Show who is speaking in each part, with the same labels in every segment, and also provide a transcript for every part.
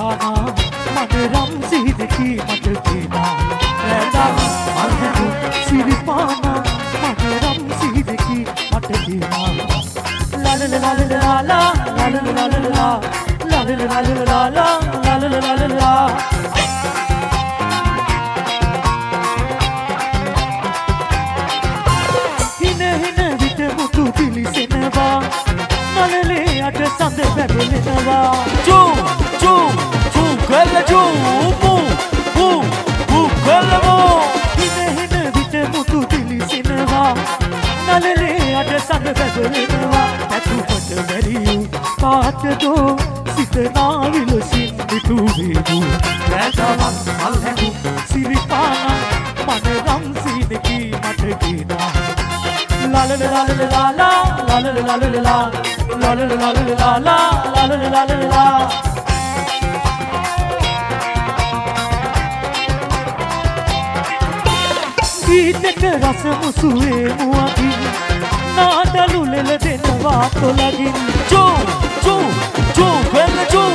Speaker 1: සිරිපානා මනරම් සිහිදකි මට කියනා රැඳම් අල්හැඟු සිරිපානා මනරම් සිහිදකි මට කියනා ලාලලාලලාලා ලාලලාලලා ලාලලාලලා ලාලලාලලා හින විට මුතු පිලිසෙනවා මලලේ අට සඳ බැබලෙනවා
Speaker 2: Chum, chum, chum, kalla chum, kalla
Speaker 1: හින විට මුතු පිලිසෙනවා නලලේ අට සඳ බැබලෙනවා ඇතුපට වැරියු පාටදෝ සිත නාවිලසින් විතු වේදු රැඳවන් අල්හැඟු සිරිපානා මනරම් සීනකි මට කියනා ලාලලාලලාලා ලාලලාලලා ලාලලාලලා ගීතක රස මුසුවේ මුවකින් නාදලු ලෙල දෙනවා තොලකින්
Speaker 2: Chum, chum, chum, kalla chum,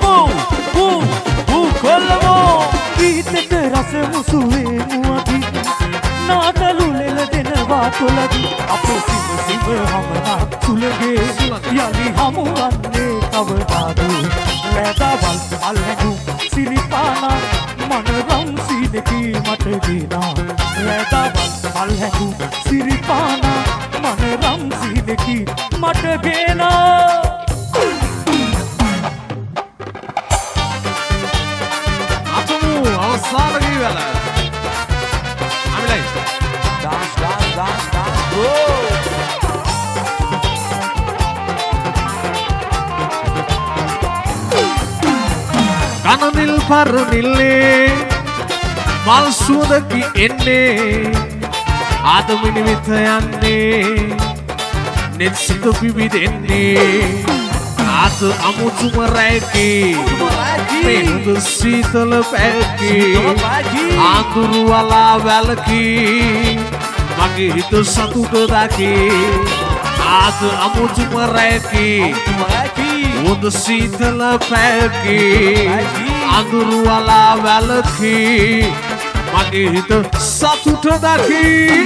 Speaker 2: kalla
Speaker 1: ගීතක රස මුසුවේ මුවකින් නාදලු ලෙල දෙනවා තොලකින් අපේ සිව හමනා සුලගේ යලි හමුවන්නේ කවදාද රැඳවල් අල්හැඟු සිරිපානා මනරම් සීනකි මට කියනා රැඳවල් අල්හැඟු සිරිපානා මනරම් සීනකි මට කියනා
Speaker 2: අපමු අවසාන ගීවල අමිලයි dance bro කනනිල් පරනිල්ලේ මල් සුවඳකි එන්නේ ආදමිනි විත යන්නේ නෙත් සිත පිබිදෙන්නේ ආත අමුතුම රැකි පෙනුද සීතල පැකි ආඳුරු වලා වැලකි මගේ හිත සතුට දකි ආත අමුතුම රැකි උද සීතල පැකි ආඳුරු වලා වැලකි මගේ හිත සතුට දකි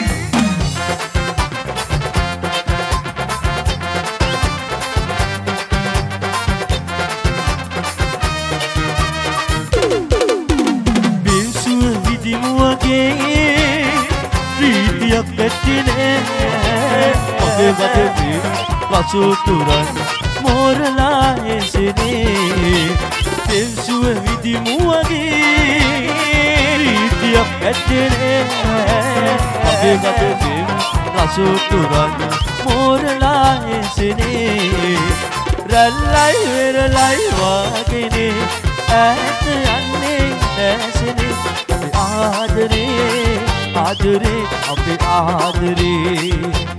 Speaker 1: ප්‍රීතියක් ඇතිනේ මගේ බඩේ වසුතුරන් මෝරලා එසනේ තෙන්සුව විදිමුවගේ ප්‍රීතියක් ඇතිනේ මගේ බඩේ වසුතුරන් මෝරලා එසනේ රල්ලයි වෙරලයි වාගනේ ඈත යන්නේ නැසනේ ආදරේ ආදරේ අපේ ආදරේ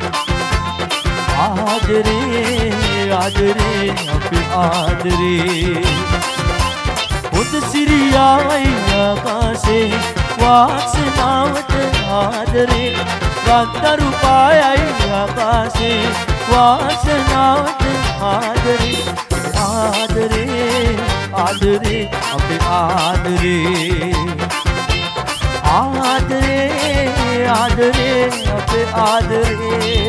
Speaker 1: ආදරේ ආදරේ අපේ ආදරේ උද සිරියායි ආකාසේ වාසනාවට ආදරේ රන්තරු පායයි ආකාසේ වාසනාවට ආදරේ ආදරේ ආදරේ අපේ ආදරේ ආදරේ ආදරේ අපේ ආදරේ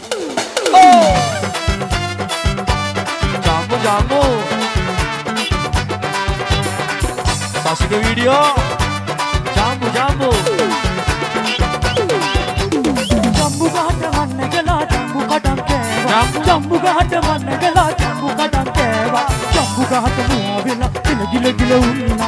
Speaker 1: ජම්බෝ ජම්බෝ සාසික වීඩියෝ ජම්බෝ ජම්බෝ ජම්බු ගහට වන්න ගලා ජම්බු කඩම් කෑවා ජම්බු ගහට වන්න ගලා ජම්බු කඩම් කෑවා ජම්බු ගහට මුවා වෙලා ගිල ගිල උන්නා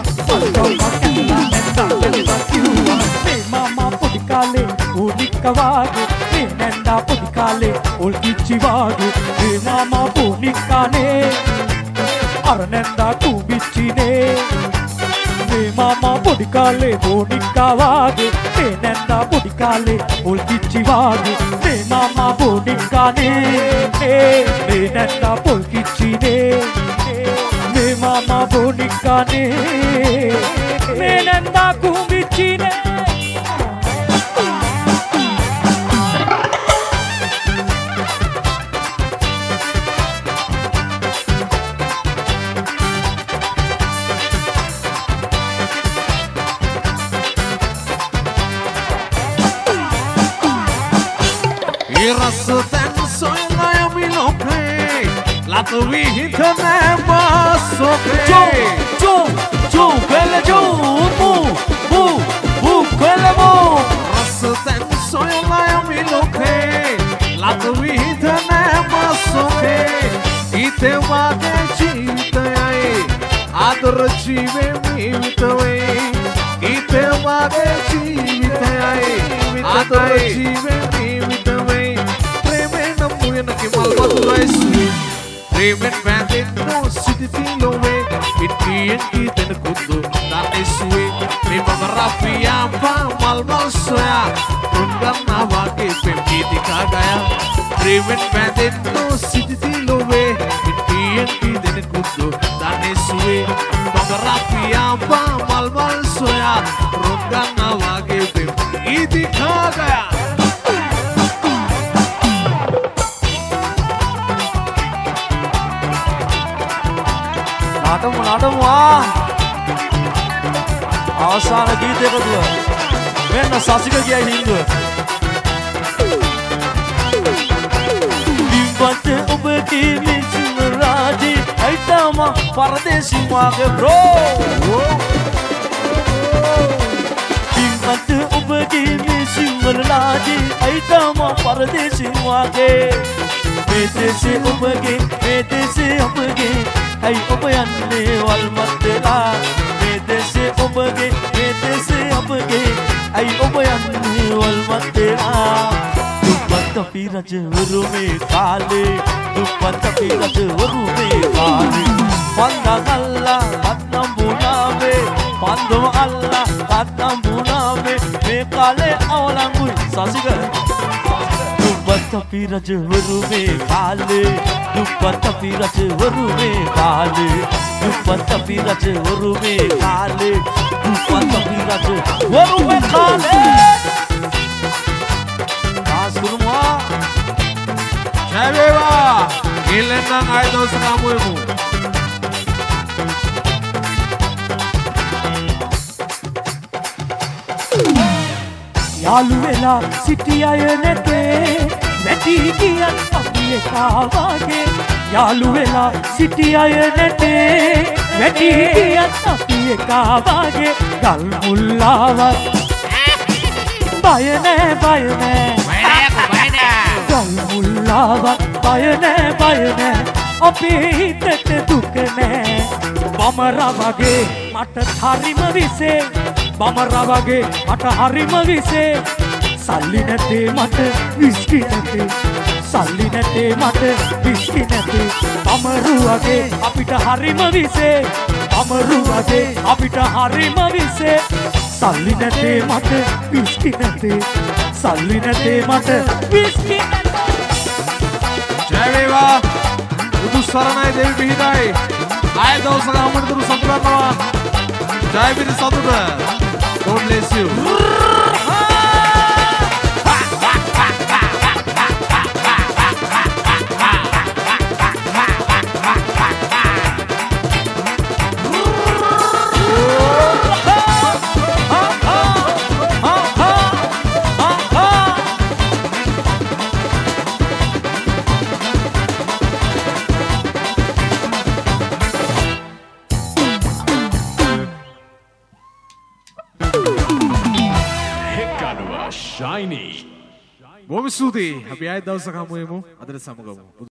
Speaker 1: මේ මාමා පොඩි කාලේ ඕනික්කවාගේ මේ නැන්දා පොඩි කාලේ ඕල් කිච්චි වාගේ මේ මාමා පොනික්කානේ අර නැන්දා කුඹිච්චිනේ මේ මාමා පොඩි කාලේ ඕනික්කවාගේ මේ නැන්දා පොඩි කාලේ ඕල් කිච්චි වාගේ මේ මාමා පොනික්කානේ මේ නැන්දා පොල් කිච්චිනේ මේ මාමා පොනික්කානේ මේ නැන්දා කුඹිච්චිනේ
Speaker 2: රස තැන් සොයලා යමි ලෝකේ ලත විහිතනේ බසෝකේ
Speaker 1: Choo, quelle quelle mo.
Speaker 2: රස තැන් සොයලා යමි ලෝකේ ලත විහිතනේ බසෝකේ හිතේ වාගේ ජීවිතයයි ආදර ජීවේ මිවිතවේ හිතේ වාගේ ජීවිතයයි ආදර ජීවේ මිවිතවේ ප්‍රේමේ නම් මුයන කිමල් වතුරයි සුවේ ප්‍රේමෙන් වැඳෙන්නෝ සිටි තිලෝවේ ඉතියෙන් කීතන කුද්දු දානේ සුවේ මේ මම රාපියා මල් සොයා උන්ගන්නා වාගේ පෙම් ගීති කාගයා ප්‍රේමෙන් වැඳෙන්නෝ සිටි තිලෝවේ ඉතියෙන් කීතන කුද්දු දානේ සුවේ මම රාපියා මල් සොයා උන්ගන්නා වාගේ පෙම් ගීති කාගයා
Speaker 1: නටමු අවසාන ගීතයකටුව මෙන්න සසික කියයි හින්දුව බිම්බට ඔබගේ මිසිම රාජී ඇයිතම පරදේශි මාගේ බ්‍රෝ බිම්බට ඔබගේ මිසිම රාජී ඇයිතම පරදේශි මාගේ මේ දේශේ ඔබගේ Hey, opa yanne wal matla me dese obage hey opa yanne wal matla dupat piraj waru me kale dupat piraj waru me kale panda alla patnam bunave pandum alla patnam bunave me kale awalangu sasiga dupat piraj waru me kale दुपट्ट पीरज वरु में काले दुपट्ट पीरज वरु में काले दुपट्ट पीरज वरु में काले आज गुरुमा
Speaker 2: जय बेवा गिलना आए दोस्त कामों में
Speaker 1: यालु वेला सिटिया ये नेते වැටි ගියන් අපි එකාවාගේ යාළු වෙලා සිටියය නැටේ වැටි ගියන් අපි එකාවාගේ ගල් මුල්ලාවත් බය නෑ ගල් මුල්ලාවත් බය නෑ අපේ හිතට දුක නෑ බමරා වගේ මට හරිම විසේ බමරා වගේ මට හරිම විසේ සල්ලි නැතේ මට විස්කි නැතේ සල්ලි නැතේ මට විස්කි නැතේ අමරු වගේ අපිට හරිම විසේ අමරු වගේ අපිට හරිම විසේ සල්ලි නැතේ මට විස්කි නැතේ සල්ලි නැතේ මට විස්කි නැතේ
Speaker 2: ජය වේවා බුදු සරණයි දෙවි පිහිටයි ආය දවසක අමරතුරු සතුටනවා ජය විරි සතුට God bless you Shiny. Bom estúdio, happy aí dá o sacamuemo, adressamos